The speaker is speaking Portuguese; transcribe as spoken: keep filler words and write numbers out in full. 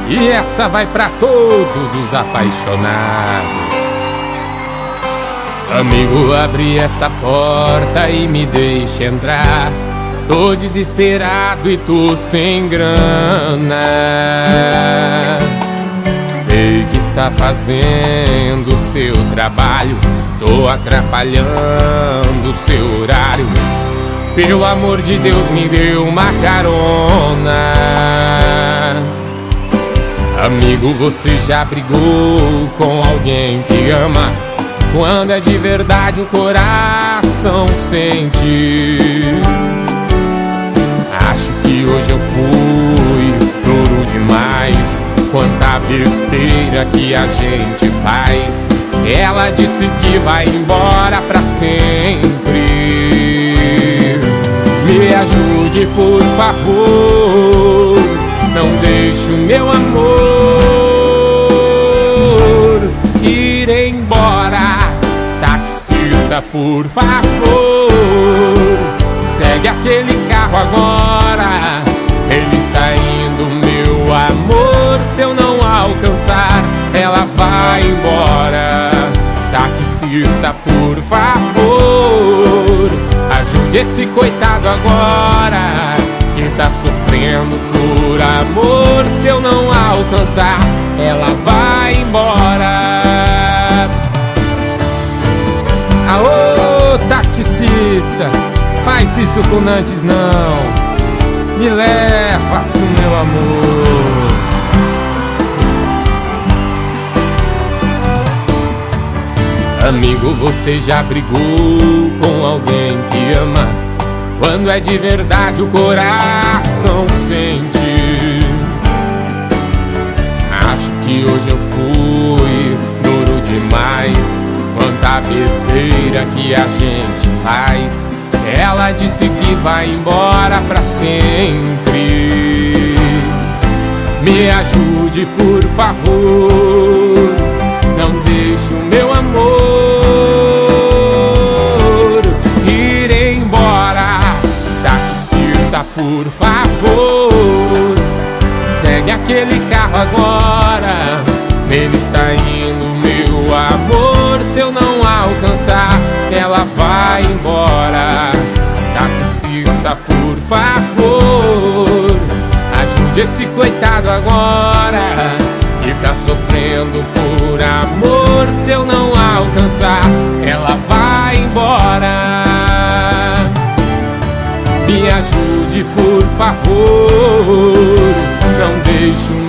E essa vai pra todos os apaixonados. Amigo, abre essa porta e me deixa entrar. Tô desesperado e tô sem grana. Sei que está fazendo o seu trabalho, tô atrapalhando o seu horário. Pelo amor de Deus, me dê uma carona. Amigo, você já brigou com alguém que ama? Quando é de verdade o coração sente. Acho que hoje eu fui duro demais. Quanta besteira que a gente faz. Ela disse que vai embora pra sempre. Me ajude, por favor. Não deixe o meu amor ir embora. Taxista, por favor, segue aquele carro agora. Ele está indo, meu amor. Se eu não alcançar, ela vai embora. Taxista, por favor, ajude esse coitado agora, que tá sofrendo por amor. Se eu não alcançar, ela vai embora. Aô, taxista, faz isso com Nantes não. Me leva pro meu amor. Amigo, você já brigou com alguém que ama? Quando é de verdade o coração sente. Acho que hoje eu fui duro demais. Quanta besteira que a gente faz. Ela disse que vai embora pra sempre. Me ajude, por favor. Não deixe o meu amor ir embora. Taxista, por favor, segue aquele carro agora. Ele está indo, meu amor. Se eu não alcançar, ela vai embora. Taxista, por favor, ajude esse coitado agora, que tá sofrendo por amor. Se eu não alcançar, ela vai embora. Me ajude, por favor. Não deixe o